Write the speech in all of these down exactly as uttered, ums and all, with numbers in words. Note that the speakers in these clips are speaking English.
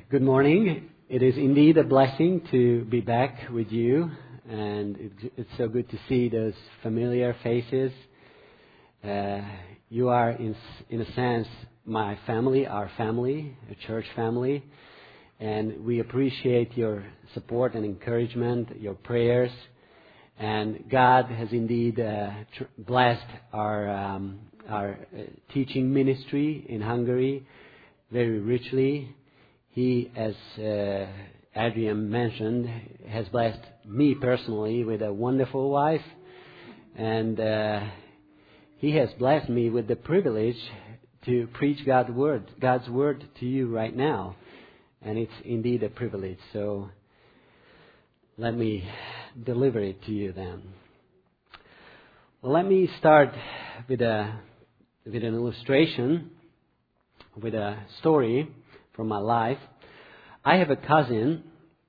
Good morning. It is indeed a blessing to be back with you, and it's, it's so good to see those familiar faces. Uh, you are, in, in a sense, my family, our family, a church family, and we appreciate your support and encouragement, your prayers, and God has indeed uh, tr- blessed our um, our uh, teaching ministry in Hungary very richly. He, as uh, Adrian mentioned, has blessed me personally with a wonderful wife, and uh, he has blessed me with the privilege to preach God's word, God's word to you right now, and it's indeed a privilege. So let me deliver it to you then. Well, let me start with a with an illustration, with a story from my life. I have a cousin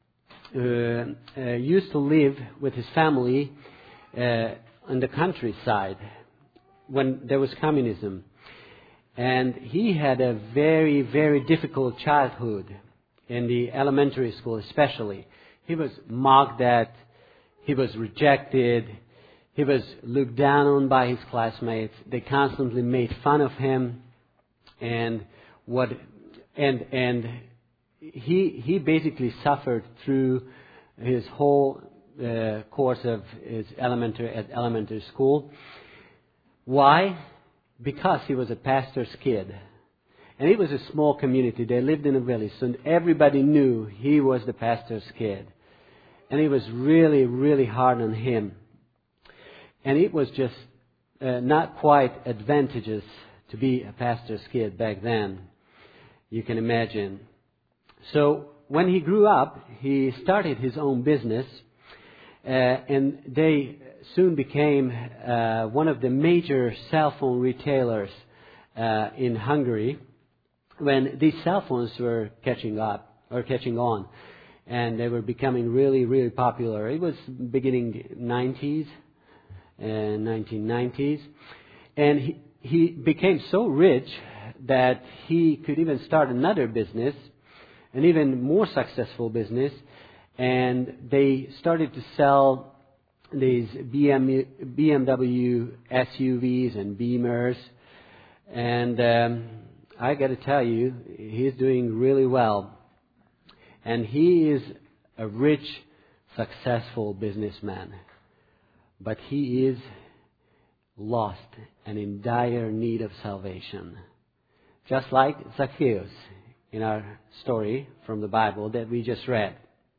who uh, uh, used to live with his family uh, on the countryside when there was communism. And he had a very, very difficult childhood in the elementary school especially. He was mocked at, he was rejected, he was looked down on by his classmates. They constantly made fun of him, and what and and he he basically suffered through his whole uh, course of his elementary at elementary school. Why? Because he was a pastor's kid. And it was a small community. They lived in a village, so everybody knew he was the pastor's kid. And it was really, really hard on him. And it was just uh, not quite advantageous to be a pastor's kid back then. You can imagine. So when he grew up, he started his own business. Uh, and they soon became uh, one of the major cell phone retailers uh, in Hungary, when these cell phones were catching up or catching on, and they were becoming really, really popular. It was beginning nineties, uh, nineteen nineties, and he, he became so rich that he could even start another business, an even more successful business, and they started to sell these B M W S U Vs and Beamers, and um, I got to tell you, he's doing really well. And he is a rich, successful businessman. But he is lost and in dire need of salvation. Just like Zacchaeus in our story from the Bible that we just read.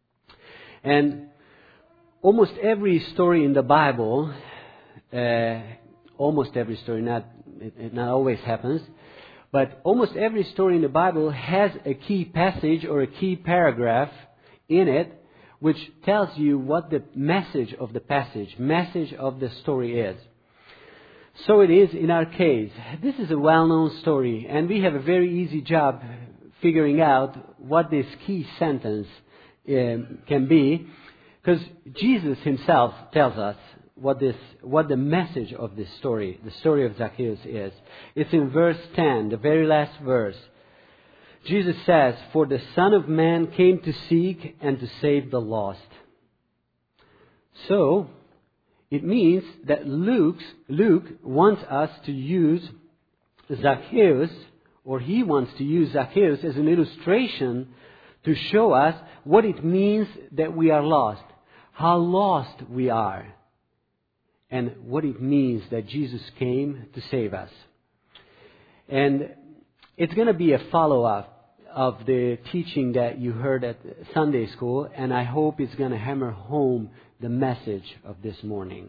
And almost every story in the Bible, uh, almost every story, not it, it not always happens, but almost every story in the Bible has a key passage or a key paragraph in it which tells you what the message of the passage, message of the story is. So it is in our case. This is a well-known story, and we have a very easy job figuring out what this key sentence um, can be, because Jesus himself tells us what this, what the message of this story, the story of Zacchaeus is. It's in verse ten, the very last verse. Jesus says, "For the Son of Man came to seek and to save the lost." So, it means that Luke's, Luke wants us to use Zacchaeus, or he wants to use Zacchaeus as an illustration to show us what it means that we are lost, how lost we are, and what it means that Jesus came to save us. And it's going to be a follow-up of the teaching that you heard at Sunday school, and I hope it's going to hammer home the message of this morning.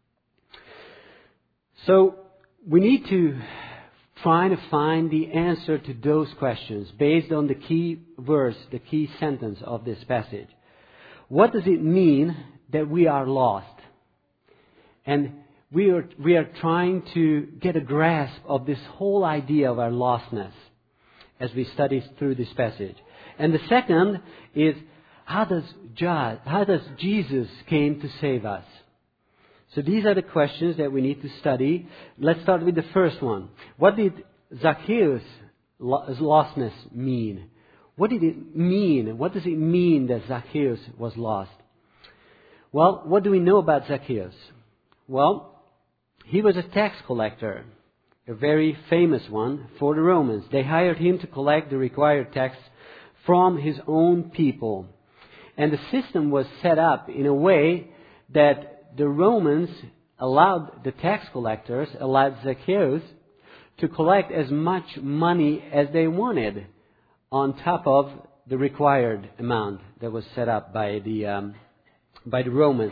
So we need to try to find the answer to those questions based on the key verse, the key sentence of this passage. What does it mean that we are lost? And we are, we are trying to get a grasp of this whole idea of our lostness as we study through this passage. And the second is, how does, how does Jesus came to save us? So these are the questions that we need to study. Let's start with the first one. What did Zacchaeus' lostness mean? What did it mean? What does it mean that Zacchaeus was lost? Well, what do we know about Zacchaeus? Well, he was a tax collector, a very famous one for the Romans. They hired him to collect the required tax from his own people. And the system was set up in a way that the Romans allowed the tax collectors, allowed Zacchaeus to collect as much money as they wanted on top of the required amount that was set up by the um, by the Romans.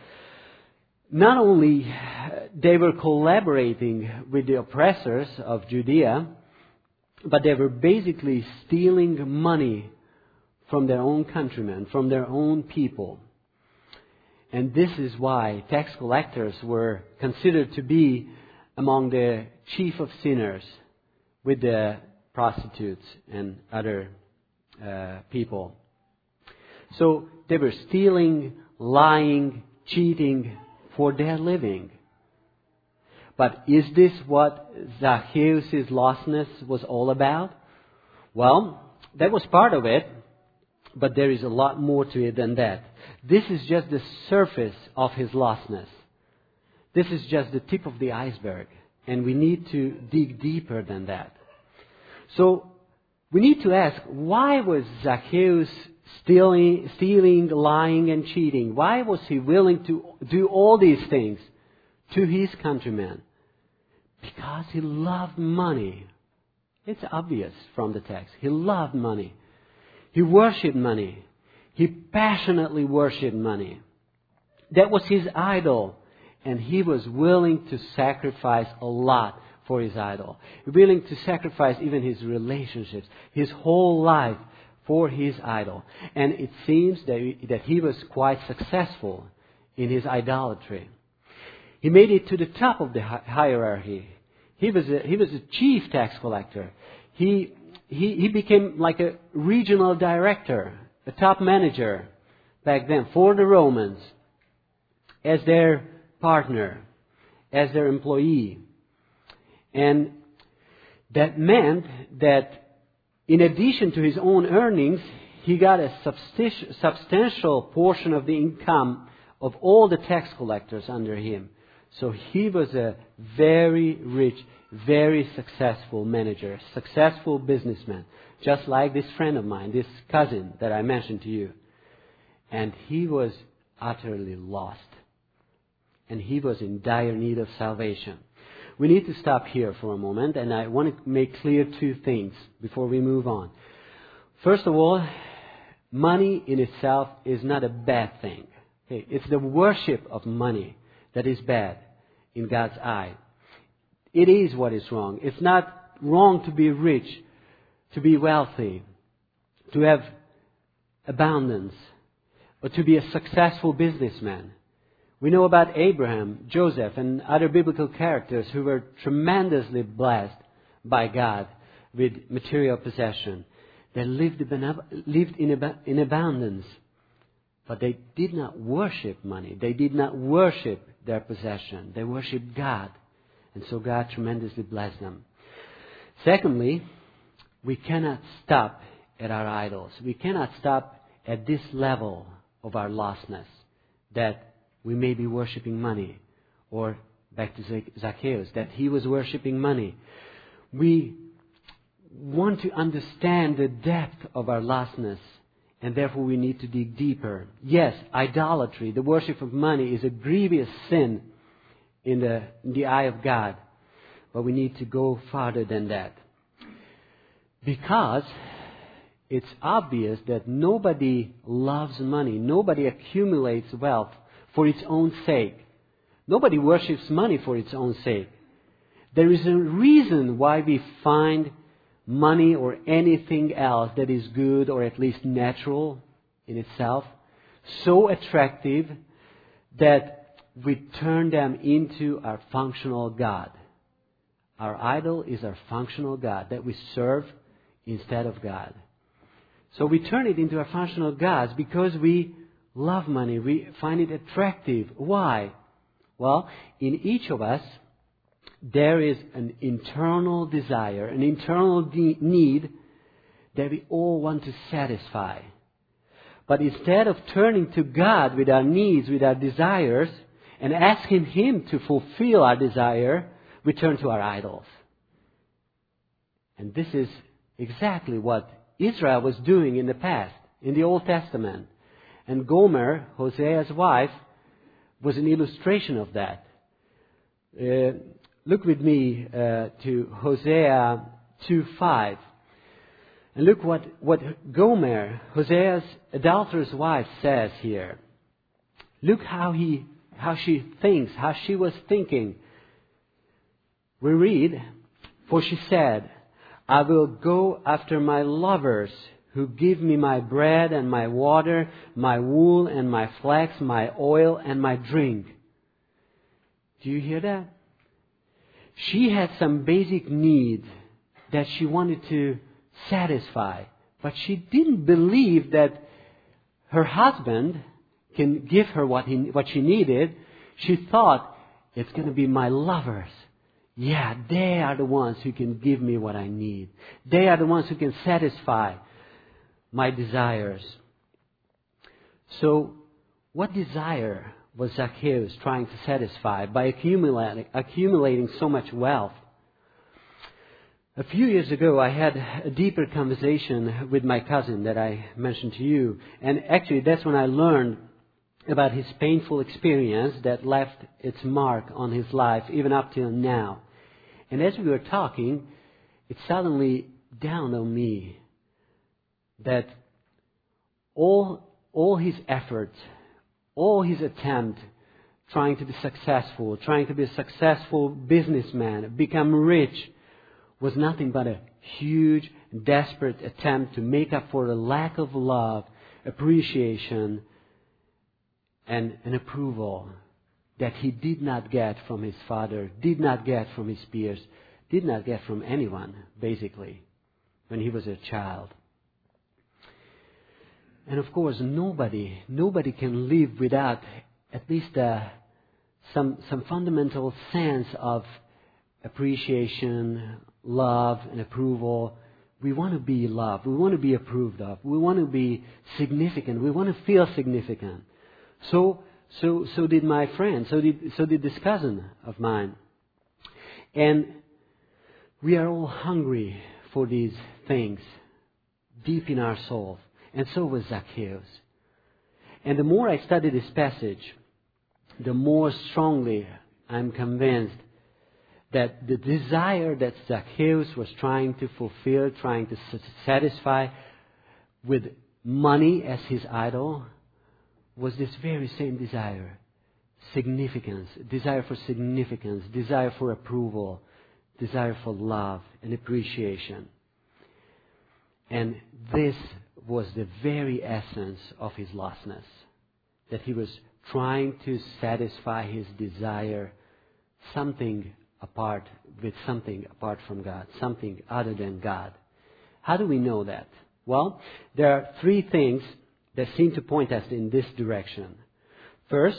Not only they were collaborating with the oppressors of Judea, but they were basically stealing money from their own countrymen, from their own people. And this is why tax collectors were considered to be among the chief of sinners with the prostitutes and other uh, people. So they were stealing, lying, cheating for their living. But is this what Zacchaeus' lostness was all about? Well, that was part of it, but there is a lot more to it than that. This is just the surface of his lostness. This is just the tip of the iceberg, and we need to dig deeper than that. So we need to ask, why was Zacchaeus stealing, stealing, lying, and cheating? Why was he willing to do all these things to his countrymen? Because he loved money. It's obvious from the text. He loved money. He worshipped money. He passionately worshipped money. That was his idol. And he was willing to sacrifice a lot for his idol. Willing to sacrifice even his relationships, his whole life for his idol. And it seems that he, that he was quite successful in his idolatry. He made it to the top of the hierarchy. He was a, he was a chief tax collector. He, he, he became like a regional director, a top manager back then for the Romans as their partner, as their employee. And that meant that in addition to his own earnings, he got a substantial portion of the income of all the tax collectors under him. So he was a very rich, very successful manager, successful businessman, just like this friend of mine, this cousin that I mentioned to you. And he was utterly lost. And he was in dire need of salvation. We need to stop here for a moment, and I want to make clear two things before we move on. First of all, money in itself is not a bad thing. Okay? It's the worship of money that is bad in God's eye. It is what is wrong. It's not wrong to be rich, to be wealthy, to have abundance, or to be a successful businessman. We know about Abraham, Joseph, and other biblical characters who were tremendously blessed by God with material possession. They lived in abundance, but they did not worship money. They did not worship their possession. They worshiped God, and so God tremendously blessed them. Secondly, we cannot stop at our idols. We cannot stop at this level of our lostness, that we may be worshipping money, or back to Zacchaeus, that he was worshipping money. We want to understand the depth of our lostness, and therefore we need to dig deeper. Yes, idolatry, the worship of money, is a grievous sin in the, in the eye of God, but we need to go farther than that. Because it's obvious that nobody loves money, nobody accumulates wealth for its own sake. Nobody worships money for its own sake. There is a reason why we find money or anything else that is good or at least natural in itself so attractive that we turn them into our functional God. Our idol is our functional God that we serve instead of God. So we turn it into our functional gods because we love money. We find it attractive. Why? Well, in each of us, there is an internal desire, an internal de- need that we all want to satisfy. But instead of turning to God with our needs, with our desires, and asking Him to fulfill our desire, we turn to our idols. And this is exactly what Israel was doing in the past, in the Old Testament. And Gomer, Hosea's wife, was an illustration of that. Uh, look with me uh, to Hosea two five. And look what, what Gomer, Hosea's adulterous wife, says here. Look how he, how she thinks, how she was thinking. We read, "For she said, I will go after my lovers who give me my bread and my water, my wool and my flax, my oil and my drink." Do you hear that? She had some basic needs that she wanted to satisfy, but she didn't believe that her husband can give her what he, what she needed. She thought, it's going to be my lovers. Yeah, they are the ones who can give me what I need. They are the ones who can satisfy my desires. So, what desire was Zacchaeus trying to satisfy by accumulating, accumulating so much wealth? A few years ago, I had a deeper conversation with my cousin that I mentioned to you. And actually, that's when I learned about his painful experience that left its mark on his life, even up till now. And as we were talking, it suddenly dawned on me that all, all his efforts, all his attempt trying to be successful, trying to be a successful businessman, become rich, was nothing but a huge, desperate attempt to make up for the lack of love, appreciation, and, and approval that he did not get from his father, did not get from his peers, did not get from anyone, basically, when he was a child. And of course, nobody, nobody can live without at least uh, some some fundamental sense of appreciation, love, and approval. We want to be loved. We want to be approved of. We want to be significant. We want to feel significant. So, so, so did my friend. So did, so did this cousin of mine. And we are all hungry for these things deep in our souls. And so was Zacchaeus. And the more I study this passage, the more strongly I'm convinced that the desire that Zacchaeus was trying to fulfill, trying to satisfy with money as his idol, was this very same desire. Significance, desire for significance, desire for approval, desire for love and appreciation. And this was the very essence of his lostness. That he was trying to satisfy his desire, something apart, with something apart from God, something other than God. How do we know that? Well, there are three things that seem to point us in this direction. First,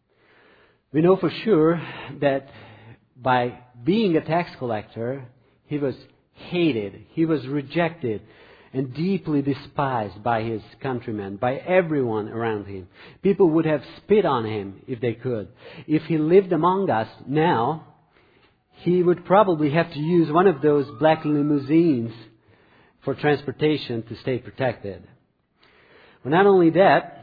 we know for sure that by being a tax collector, he was hated, he was rejected, and deeply despised by his countrymen, by everyone around him. People would have spit on him if they could. If he lived among us now, he would probably have to use one of those black limousines for transportation to stay protected. But not only that,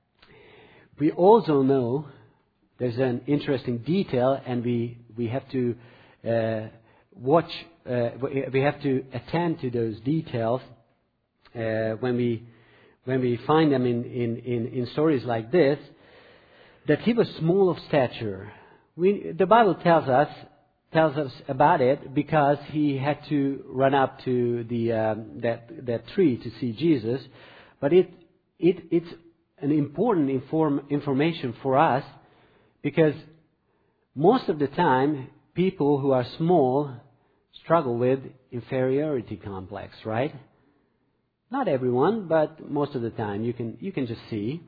we also know there's an interesting detail, and we, we have to uh, watch, uh, we have to attend to those details uh, when we when we find them in, in, in, in stories like this, that he was small of stature. We, the Bible tells us tells us about it because he had to run up to the um, that that tree to see Jesus. But it it it's an important inform, information for us, because most of the time people who are small struggle with inferiority complex, right? Not everyone, but most of the time you can you can just see.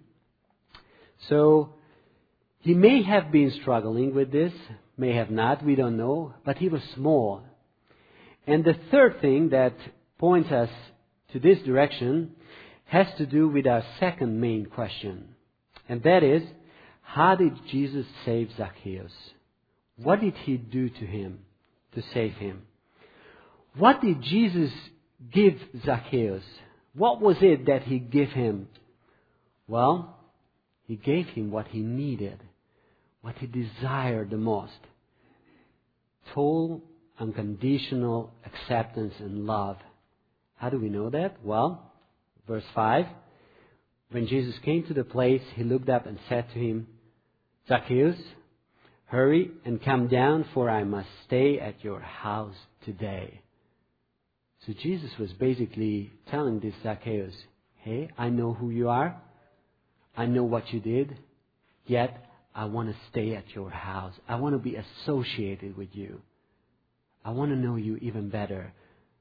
So he may have been struggling with this, may have not, we don't know, but he was small. And the third thing that points us to this direction has to do with our second main question. And that is, how did Jesus save Zacchaeus? What did he do to him to save him? What did Jesus give Zacchaeus? What was it that he gave him? Well, he gave him what he needed, what he desired the most. Total, unconditional acceptance and love. How do we know that? Well, verse five. When Jesus came to the place, he looked up and said to him, Zacchaeus, hurry and come down, for I must stay at your house today. So Jesus was basically telling this Zacchaeus, hey, I know who you are. I know what you did. Yet, I want to stay at your house. I want to be associated with you. I want to know you even better.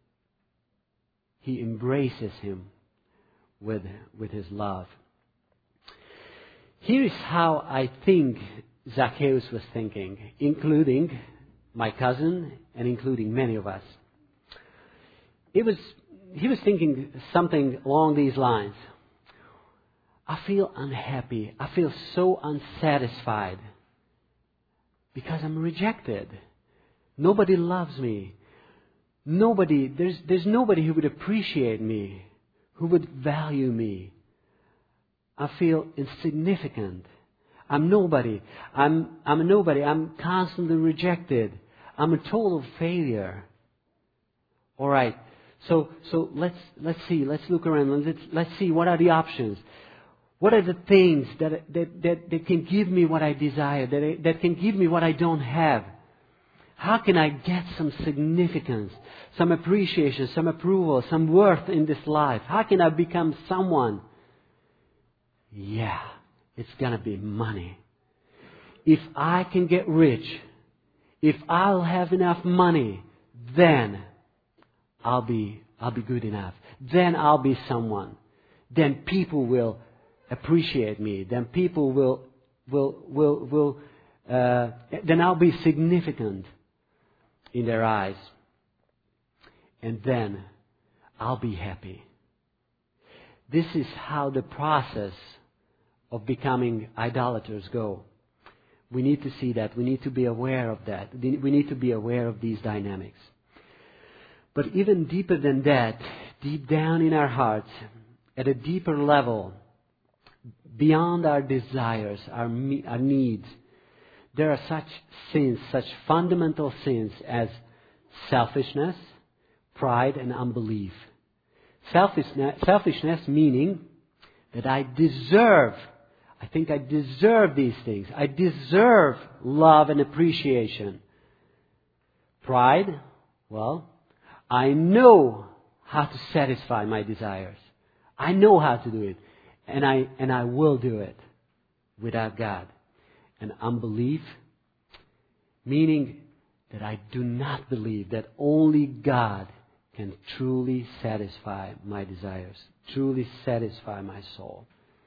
He embraces him with, with his love. Here is how I think Zacchaeus was thinking, including my cousin and including many of us. It was, he was thinking something along these lines. I feel unhappy. I feel so unsatisfied because I'm rejected. Nobody loves me. Nobody, there's, there's nobody who would appreciate me, who would value me. I feel insignificant. I'm nobody. I'm, I'm a nobody. I'm constantly rejected. I'm a total failure. All right. So, so let's, let's see. Let's look around. Let's, let's see what are the options. What are the things that, that, that, that can give me what I desire, that, that can give me what I don't have? How can I get some significance, some appreciation, some approval, some worth in this life? How can I become someone? Yeah, it's going to be money. If I can get rich, if I'll have enough money, then I'll be, I'll be good enough. Then I'll be someone. Then people will appreciate me. Then people will, will, will, will, uh, then I'll be significant in their eyes. And then I'll be happy. This is how the process of becoming idolaters go. We need to see that. We need to be aware of that. We need to be aware of these dynamics. But even deeper than that, deep down in our hearts, at a deeper level, beyond our desires, our, me- our needs, there are such sins, such fundamental sins as selfishness, pride, and unbelief. Selfishness, selfishness meaning that I deserve, I think I deserve these things. I deserve love and appreciation. Pride, well, I know how to satisfy my desires. I know how to do it. And I, and I will do it without God. And unbelief, meaning that I do not believe that only God can truly satisfy my desires, truly satisfy my soul.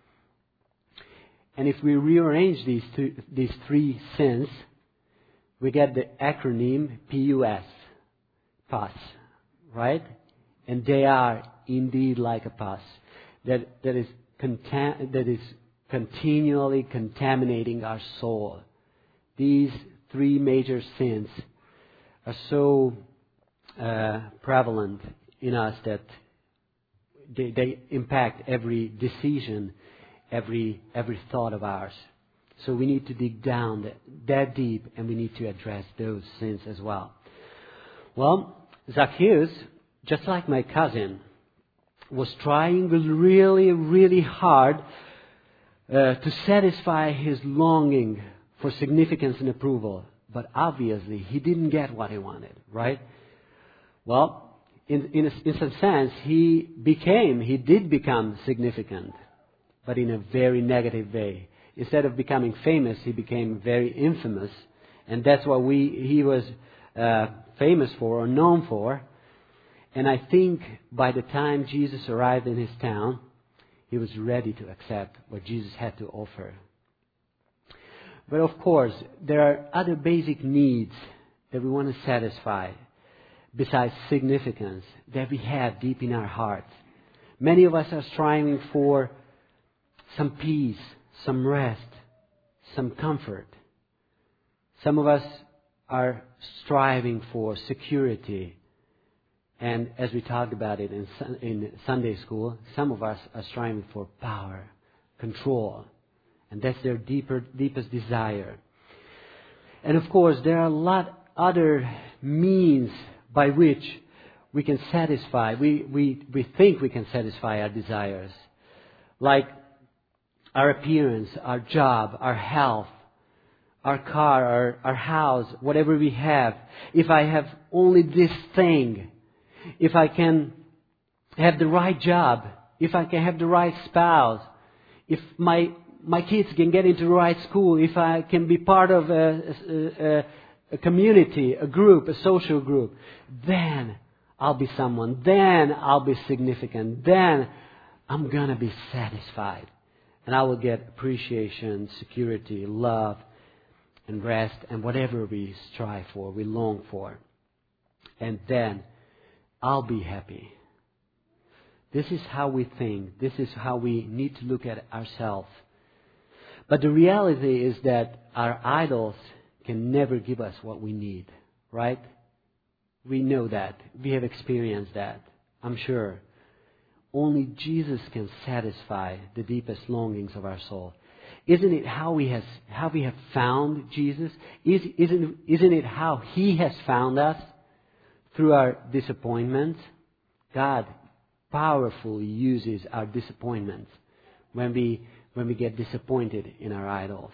And if we rearrange these two, these three sins, we get the acronym P U S, pus, right? And they are indeed like a pus that that is contam- that is continually contaminating our soul. These three major sins are so uh, prevalent in us that they, they impact every decision, every every thought of ours. So we need to dig down that, that deep, and we need to address those sins as well. Well, Zacchaeus, just like my cousin, was trying really, really hard uh, to satisfy his longing for significance and approval. But obviously, he didn't get what he wanted, right? Well, in, in, a, in some sense, he became, he did become significant, but in a very negative way. Instead of becoming famous, he became very infamous. And that's what we he was uh, famous for or known for. And I think by the time Jesus arrived in his town, he was ready to accept what Jesus had to offer. But of course, there are other basic needs that we want to satisfy besides significance that we have deep in our hearts. Many of us are striving for some peace, some rest, some comfort. Some of us are striving for security. And as we talked about it in, in Sunday school, some of us are striving for power, control. And that's their deeper, deepest desire. And of course, there are a lot other means by which we can satisfy, we, we, we think we can satisfy our desires. Like our appearance, our job, our health, our car, our, our house, whatever we have. If I have only this thing, if I can have the right job, if I can have the right spouse, if my my kids can get into the right school, if I can be part of a, a, a community, a group, a social group, then I'll be someone. Then I'll be significant. Then I'm going to be satisfied. And I will get appreciation, security, love, and rest, and whatever we strive for, we long for. And then I'll be happy. This is how we think. This is how we need to look at ourselves. But the reality is that our idols can never give us what we need, right? We know that. We have experienced that, I'm sure. Only Jesus can satisfy the deepest longings of our soul. Isn't it how we has how we have found Jesus? Is, isn't, isn't it how He has found us? Through our disappointments. God powerfully uses our disappointments when we when we get disappointed in our idols.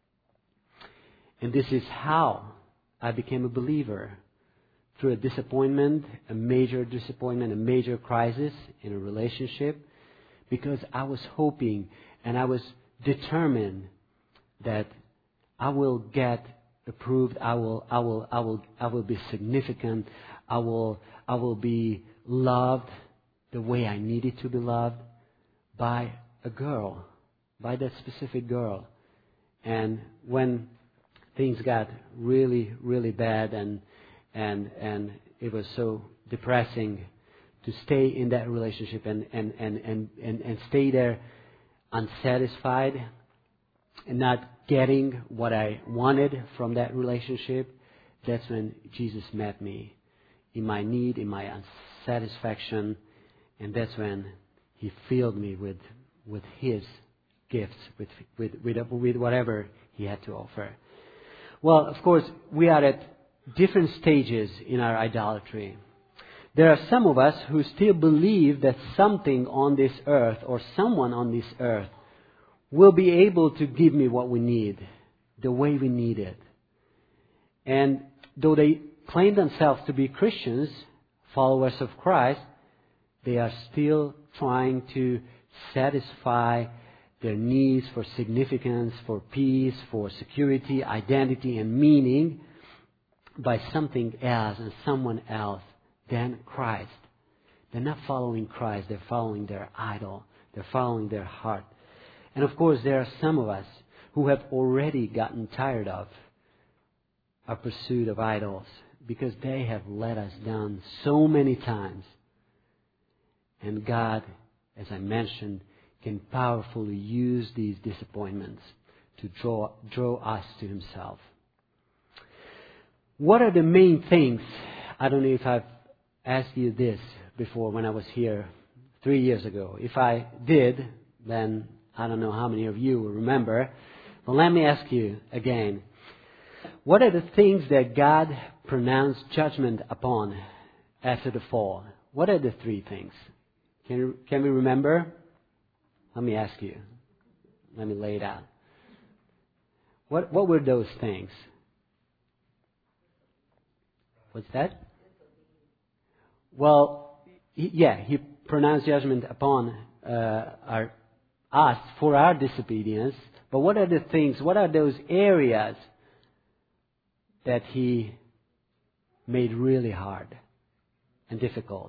And this is how I became a believer. Through a disappointment, a major disappointment, a major crisis in a relationship, because I was hoping and I was determined that I will get approved, I will I will I will I will be significant, I will I will be loved the way I needed to be loved by a girl, by that specific girl. And when things got really, really bad and and and it was so depressing to stay in that relationship and and, and, and, and, and stay there unsatisfied and not getting what I wanted from that relationship, that's when Jesus met me in my need, in my unsatisfaction, and that's when He filled me with with His gifts, with with with, with whatever He had to offer. Well, of course, we are at different stages in our idolatry. There are some of us who still believe that something on this earth or someone on this earth will be able to give me what we need, the way we need it. And though they claim themselves to be Christians, followers of Christ, they are still trying to satisfy their needs for significance, for peace, for security, identity, and meaning by something else and someone else than Christ. They're not following Christ, they're following their idol, they're following their heart. And of course, there are some of us who have already gotten tired of our pursuit of idols because they have let us down so many times. And God, as I mentioned, can powerfully use these disappointments to draw, draw us to Himself. What are the main things? I don't know if I've asked you this before when I was here three years ago. If I did, then I don't know how many of you will remember. But let me ask you again. What are the things that God pronounced judgment upon after the fall? What are the three things? Can, you, can we remember? Let me ask you. Let me lay it out. What, what were those things? What's that? Well, he, yeah, He pronounced judgment upon uh, our, us for our disobedience. But what are the things, what are those areas that He made really hard and difficult?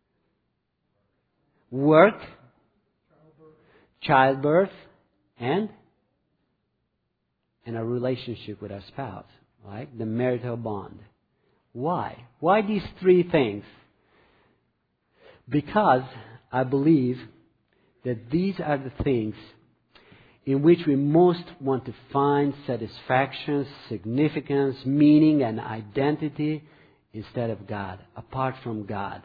Work, childbirth, and and a relationship with our spouse, right? The marital bond. Why? Why these three things? Because I believe that these are the things in which we most want to find satisfaction, significance, meaning, and identity instead of God, apart from God.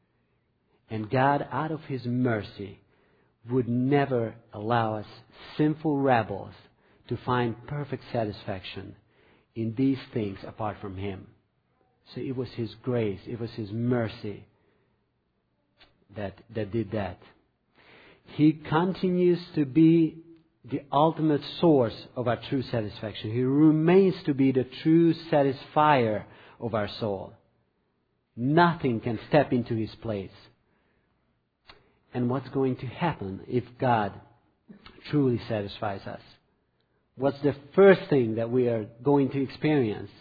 And God, out of His mercy, would never allow us sinful rebels to find perfect satisfaction in these things apart from Him. So it was His grace, it was His mercy that, that did that. He continues to be the ultimate source of our true satisfaction. He remains to be the true satisfier of our soul. Nothing can step into His place. And what's going to happen if God truly satisfies us? What's the first thing that we are going to experience?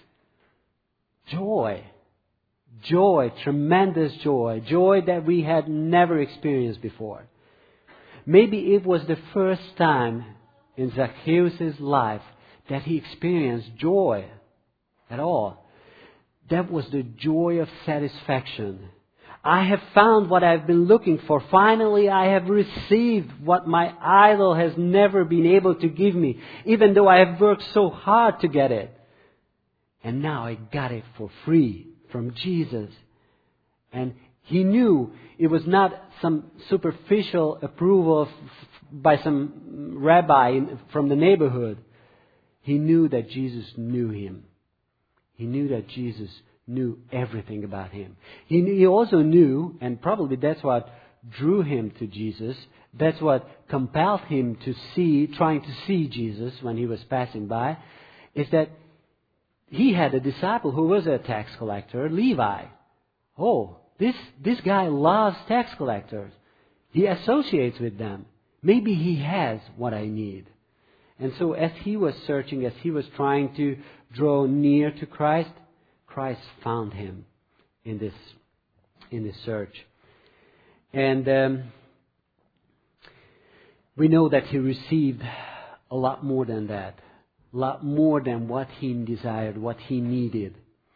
Joy. Joy, tremendous joy. Joy that we had never experienced before. Maybe it was the first time in Zacchaeus' life that he experienced joy at all. That was the joy of satisfaction. I have found what I've been looking for. Finally, I have received what my idol has never been able to give me, even though I have worked so hard to get it. And now I got it for free from Jesus. And he knew it was not some superficial approval of, by some rabbi from the neighborhood. He knew that Jesus knew him. He knew that Jesus knew everything about him. He, he also knew, and probably that's what drew him to Jesus, that's what compelled him to see, trying to see Jesus when he was passing by, is that he had a disciple who was a tax collector, Levi. Oh, this, this guy loves tax collectors. He associates with them. Maybe he has what I need. And so as he was searching, as he was trying to draw near to Christ, Christ found him in this in this search. And um, we know that he received a lot more than that. A lot more than what he desired, what he needed.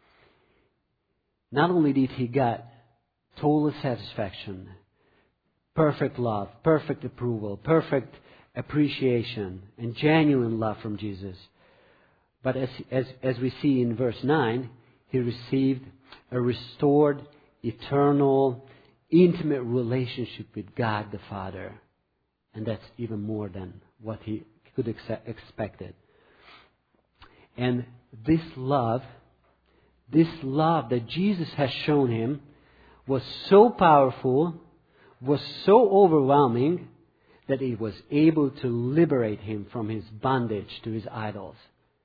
Not only did he get total satisfaction, perfect love, perfect approval, perfect appreciation, and genuine love from Jesus, but as as as we see in verse nine, he received a restored, eternal, intimate relationship with God the Father. And that's even more than what he could ex- expected. And this love, this love that Jesus has shown him was so powerful, was so overwhelming, that it was able to liberate him from his bondage to his idols.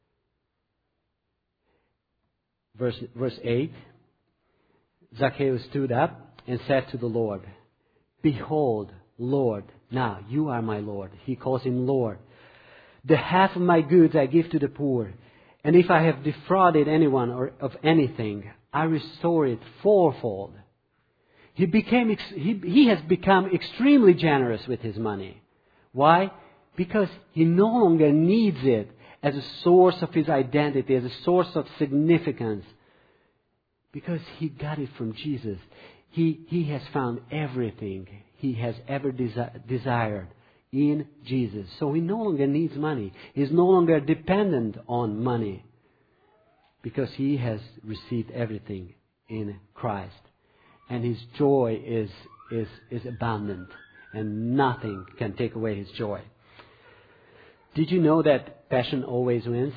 Verse, verse eight, Zacchaeus stood up and said to the Lord, "Behold, Lord, now you are my Lord." He calls him Lord. "The half of my goods I give to the poor, and if I have defrauded anyone or of anything, I restore it fourfold." He became he, he has become extremely generous with his money. Why? Because he no longer needs it as a source of his identity, as a source of significance. Because he got it from Jesus. He, he has found everything he has ever desi- desired in Jesus. So he no longer needs money. He's no longer dependent on money. Because he has received everything in Christ. And his joy is, is, is abundant. And nothing can take away his joy. Did you know that passion always wins?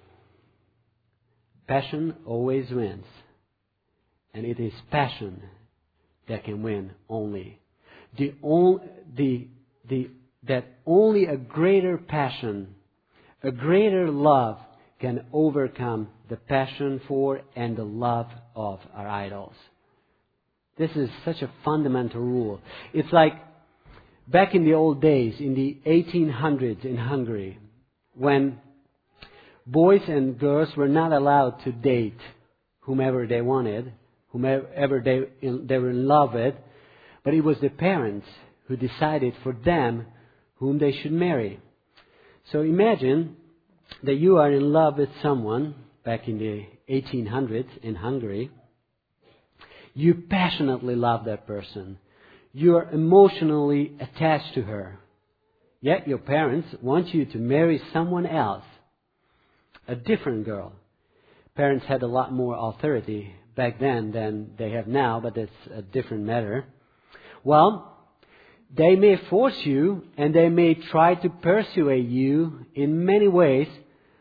Passion always wins. And it is passion that can win only. The only the, the, that only a greater passion, a greater love can overcome the passion for and the love of our idols. This is such a fundamental rule. It's like back in the old days, in the eighteen hundreds in Hungary, when boys and girls were not allowed to date whomever they wanted, whomever they, they were in love with, but it was the parents who decided for them whom they should marry. So imagine that you are in love with someone back in the eighteen hundreds in Hungary. You passionately love that person. You are emotionally attached to her. Yet your parents want you to marry someone else, a different girl. Parents had a lot more authority back then than they have now, but that's a different matter. Well, they may force you and they may try to persuade you in many ways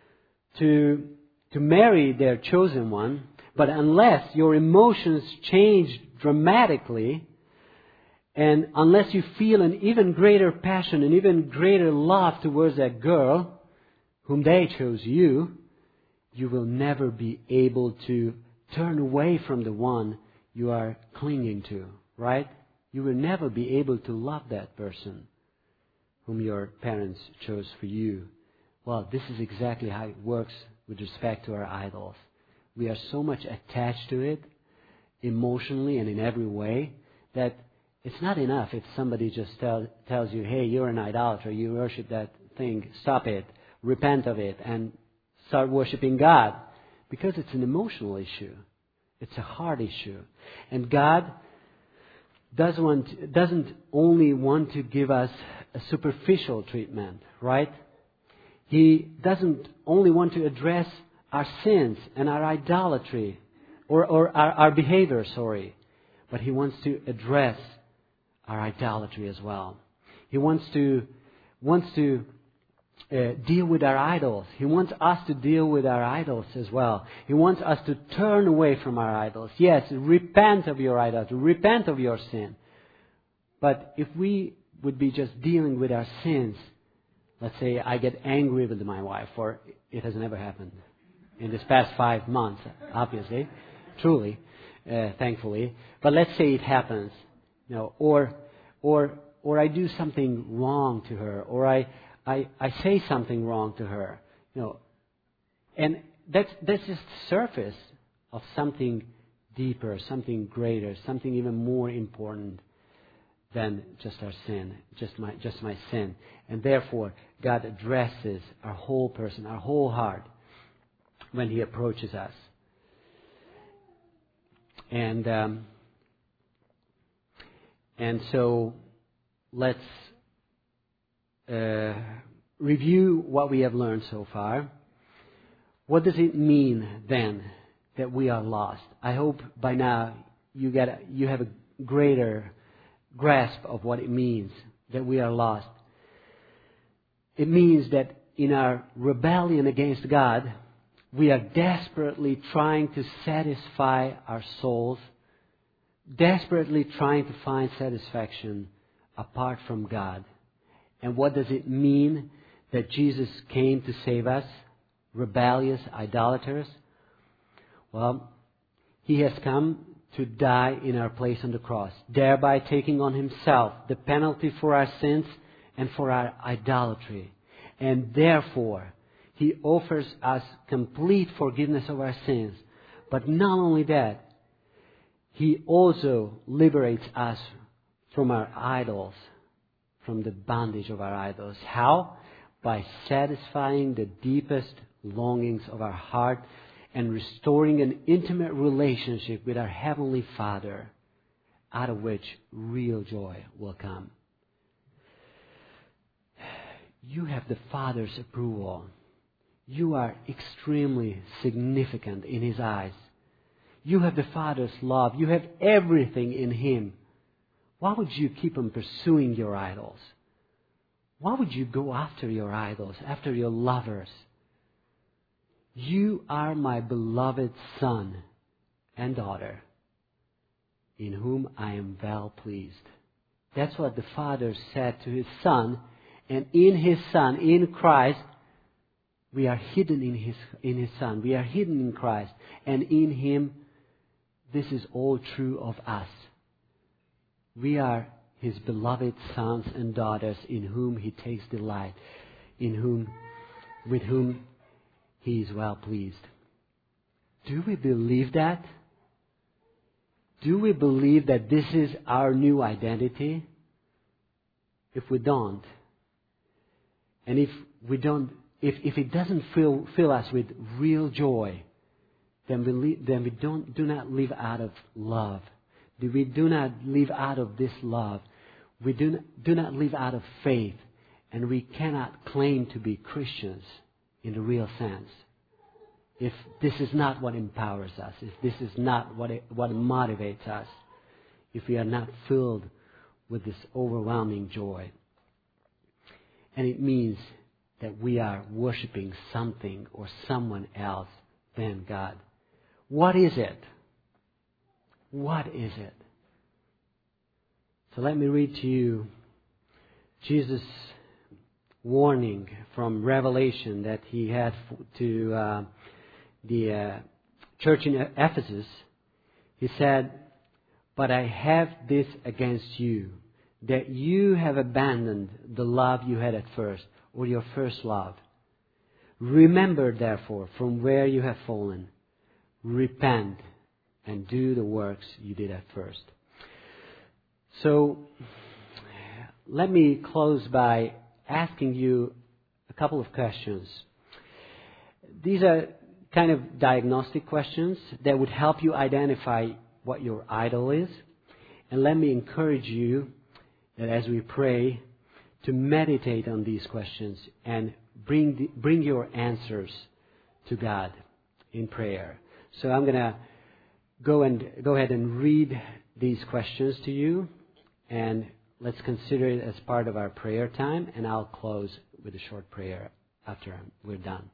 to, to marry their chosen one, but unless your emotions change dramatically, and unless you feel an even greater passion, an even greater love towards that girl whom they chose you, you will never be able to turn away from the one you are clinging to, right? You will never be able to love that person whom your parents chose for you. Well, this is exactly how it works with respect to our idols. We are so much attached to it, emotionally and in every way, that it's not enough if somebody just tell, tells you, hey, you're an idolater, you worship that thing, stop it, repent of it, and start worshiping God. Because it's an emotional issue. It's a heart issue. And God does want, doesn't only want to give us a superficial treatment, right? He doesn't only want to address our sins and our idolatry, or, or our, our behavior, sorry, but He wants to address our idolatry as well. He wants to wants to uh, deal with our idols. He wants us to deal with our idols as well. He wants us to turn away from our idols. Yes, repent of your idolatry, repent of your sin. But if we would be just dealing with our sins, let's say I get angry with my wife, or it has never happened in this past five months, obviously, truly, uh, thankfully. But let's say it happens. You know, or, or, or I do something wrong to her, or I, I, I say something wrong to her. You know, and that's that's just the surface of something deeper, something greater, something even more important than just our sin, just my just my sin. And therefore, God addresses our whole person, our whole heart, when He approaches us. And um, And so let's uh, review what we have learned so far. What does it mean then that we are lost? I hope by now you get a, you have a greater grasp of what it means that we are lost. It means that in our rebellion against God, we are desperately trying to satisfy our souls, desperately trying to find satisfaction apart from God. And what does it mean that Jesus came to save us, rebellious idolaters? Well, He has come to die in our place on the cross, thereby taking on Himself the penalty for our sins and for our idolatry. And therefore, He offers us complete forgiveness of our sins. But not only that, He also liberates us from our idols, from the bondage of our idols. How? By satisfying the deepest longings of our heart and restoring an intimate relationship with our Heavenly Father, out of which real joy will come. You have the Father's approval. You are extremely significant in His eyes. You have the Father's love. You have everything in Him. Why would you keep on pursuing your idols? Why would you go after your idols, after your lovers? You are my beloved Son and daughter, in whom I am well pleased. That's what the Father said to His Son. And in His Son, in Christ, we are hidden in His, in His Son. We are hidden in Christ. And in Him, this is all true of us. We are His beloved sons and daughters in whom He takes delight, in whom, with whom He is well pleased. Do we believe that? Do we believe that this is our new identity? If we don't, and if we don't, if, if it doesn't fill, fill us with real joy, then we, then we don't, do not live out of love. we do not live out of this love, we do not, do not live out of faith, and we cannot claim to be Christians in the real sense. If this is not what empowers us, if this is not what it, what motivates us, if we are not filled with this overwhelming joy. And it means that we are worshiping something or someone else than God. What is it? What is it? So let me read to you Jesus' warning from Revelation that he had to uh, the uh, church in Ephesus. He said, "But I have this against you, that you have abandoned the love you had at first," or your first love. "Remember, therefore, from where you have fallen, repent and do the works you did at first." So, let me close by asking you a couple of questions. These are kind of diagnostic questions that would help you identify what your idol is. And let me encourage you that as we pray, to meditate on these questions and bring the, bring your answers to God in prayer. So I'm going to go and go ahead and read these questions to you, and let's consider it as part of our prayer time, and I'll close with a short prayer after we're done.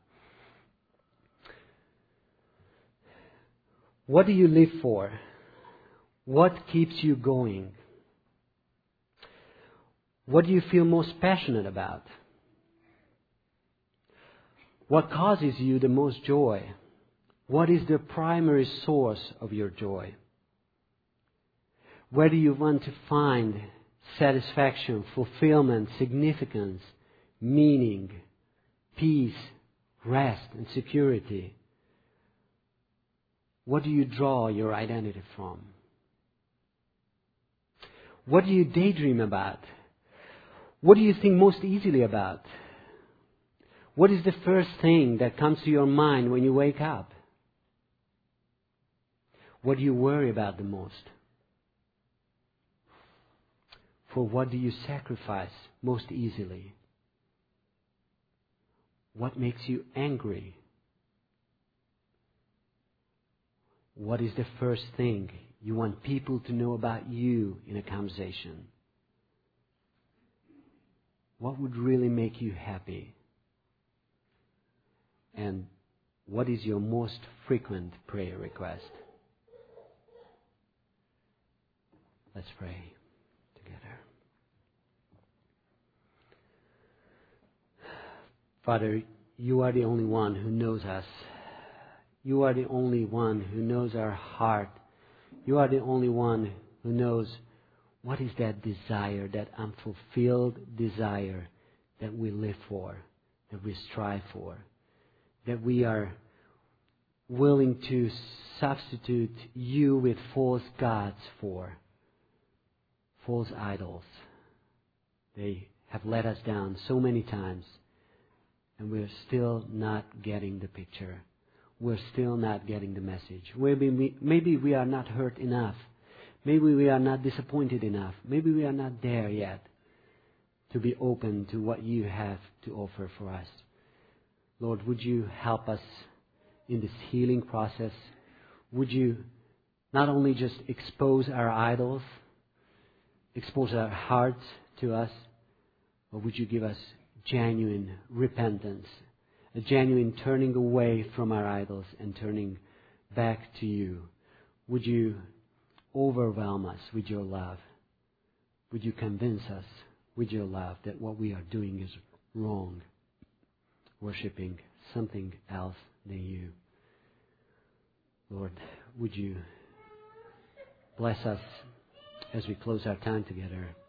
What do you live for? What keeps you going? What do you feel most passionate about? What causes you the most joy? What is the primary source of your joy? Where do you want to find satisfaction, fulfillment, significance, meaning, peace, rest, and security? What do you draw your identity from? What do you daydream about? What do you think most easily about? What is the first thing that comes to your mind when you wake up? What do you worry about the most? For what do you sacrifice most easily? What makes you angry? What is the first thing you want people to know about you in a conversation? What would really make you happy? And what is your most frequent prayer request? Let's pray together. Father, you are the only one who knows us. You are the only one who knows our heart. You are the only one who knows what is that desire, that unfulfilled desire that we live for, that we strive for, that we are willing to substitute you with false gods for, false idols. They have let us down so many times, and we're still not getting the picture. We're still not getting the message. Maybe we, maybe we are not hurt enough. Maybe we are not disappointed enough. Maybe we are not there yet to be open to what you have to offer for us. Lord, would you help us in this healing process? Would you not only just expose our idols, expose our hearts to us, but would you give us genuine repentance, a genuine turning away from our idols and turning back to you? Would you overwhelm us with your love? Would you convince us with your love that what we are doing is wrong, worshiping something else than you? Lord, would you bless us as we close our time together?